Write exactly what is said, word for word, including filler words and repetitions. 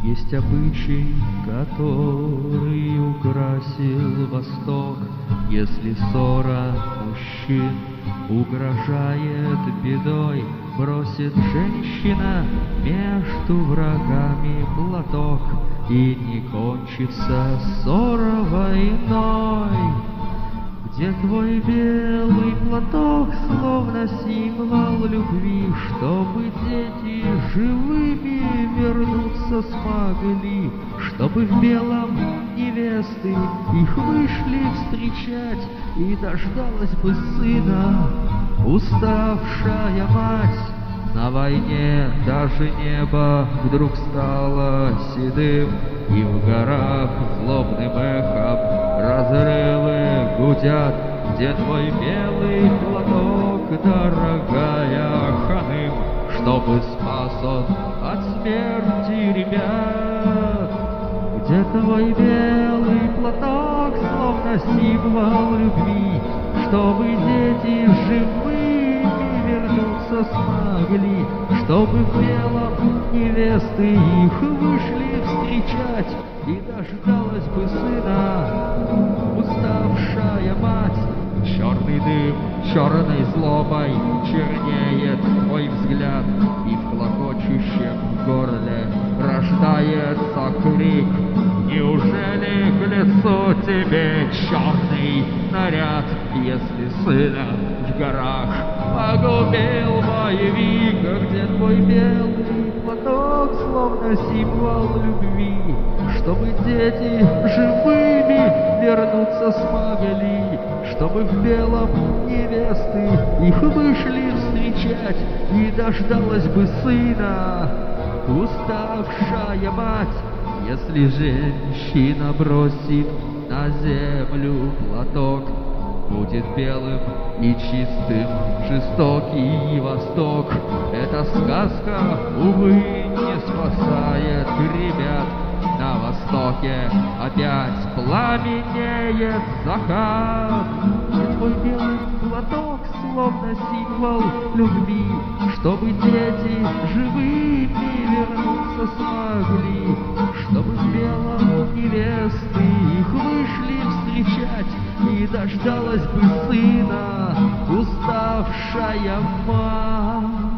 Есть обычай, который украсил Восток. Если ссора мужчин угрожает бедой, бросит женщина между врагами платок, и не кончится ссора войной. Где твой белый платок, словно символ любви, чтобы дети живыми вернуться смогли, чтобы в белом невесты их вышли встречать, и дождалась бы сына уставшая мать. На войне даже небо вдруг стало седым, и в горах злобным эхом разрывы гудят. Где твой белый платок, дорогая ханым, чтобы спас он от смерти ребят? Где твой белый платок, словно символ любви, чтобы дети живыми вернуться смогли, чтобы в белом невесты их вышли встречать, и дождалась бы сына уставшая мать? Черный дым, черной злобой чернеет твой взгляд, и в клокочущем горле рождается крик. Неужели к лицу тебе черный наряд, если сына в горах погубил боевик? А где твой белый платок, словно символ любви, чтобы дети живыми вернуться смогли, чтобы в белом невесты их вышли встречать, и дождалась бы сына уставшая мать? Если женщина бросит на землю платок, будет белым и чистым жестокий Восток. Эта сказка, увы, не спасает ребят. На Востоке опять пламенеет закат. И твой белый платок, словно символ любви, чтобы дети живыми вернуться смогли, чтобы в белом невесты их вышли встречать, и дождалась бы сына уставшая мать.